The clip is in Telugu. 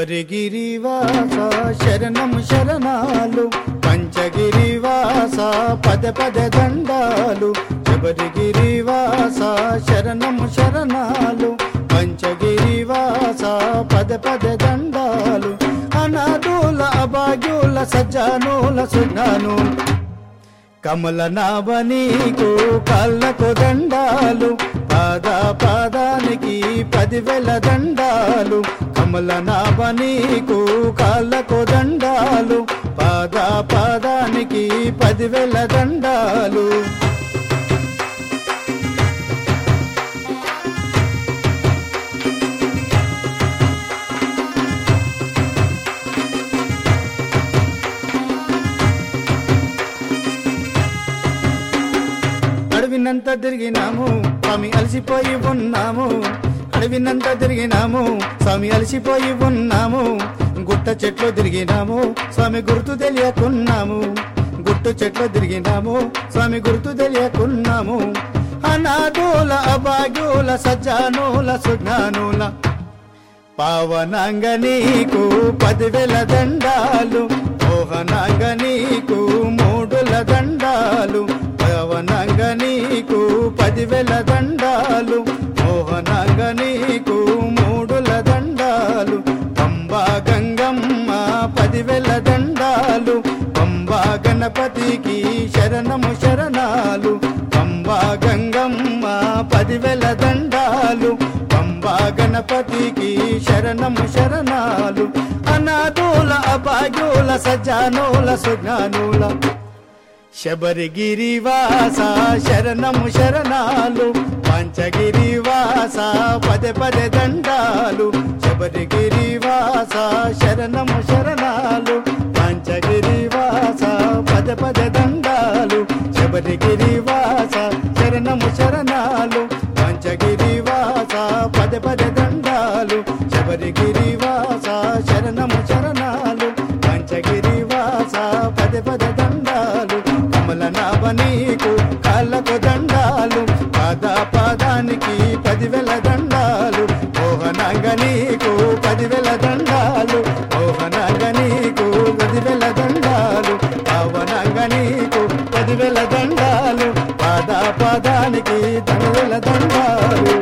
శబరిగిరివాస శరణము శరణాలు పంచగిరివాస పద పద దండాలు శబరిగిరివాస శరణము శరణాలు పంచగిరివాస పద పద దండాలు అనాథుల అభాగ్యుల సజ్జనుల సుజ్ఞాను కమల నాభనీకు కాళ్ళకు దండాలు పాద పాదానికి 10,000 దండాలు కమల నాభనీకు కాళ్ళకు దండాలు పాద పాదానికి 10,000 దండాలు అడవినంత తిరిగినాము స్వామి అలసిపోయి ఉన్నాము అడవినంత తిరిగినాము స్వామి అలసిపోయి ఉన్నాము గుట్ట చెట్లు తిరిగినాము స్వామి గుర్తు తెలియకున్నాము గుట్టు చెట్లు తిరిగినాము స్వామి గుర్తు తెలియకున్నాము అనాథుల అభాగ్యుల సజ్జనుల సుజ్ఞానుల పావనాంగ నీకు 10,000 దండాలు మోహనాంగ నీకు 3 దండాలు పవనంగ నీకు 10,000 దండాలు మోహనంగ నీకు 3 దండాలు పంబా గంగమ్మ 10,000 దండాలు పంబా గణపతికి శరణము శరణాలు పంబా గంగమ్మ 10,000 దండాలు పంబా గణపతికి శరణము శరణాలు అనాథుల అభాగ్యుల సజ్జనుల సుజ్ఞానుల శబరిగిరివాస శరణము శరణాలు పంచగిరివాస పద పద దండాలు శబరిగిరివాస శరణము శరణాలు పంచగిరివాస పద పద దండాలు శబరిగిరివాస శరణము శరణాలు పంచగిరివాస పద పద దండాలు శబరిగిరివాస శరణము శరణాలు పంచగిరివాస పద పద దండాలు కమల నాభనీకు కాళ్ళకు దండాలు పాద పాదానికి 10,000 దండాలు మోహనాంగ నీకు 10,000 దండాలు మోహనాంగ నీకు 10,000 దండాలు పావనాంగ నీకు 10,000 దండాలు పాద పాదానికి 10,000 దండాలు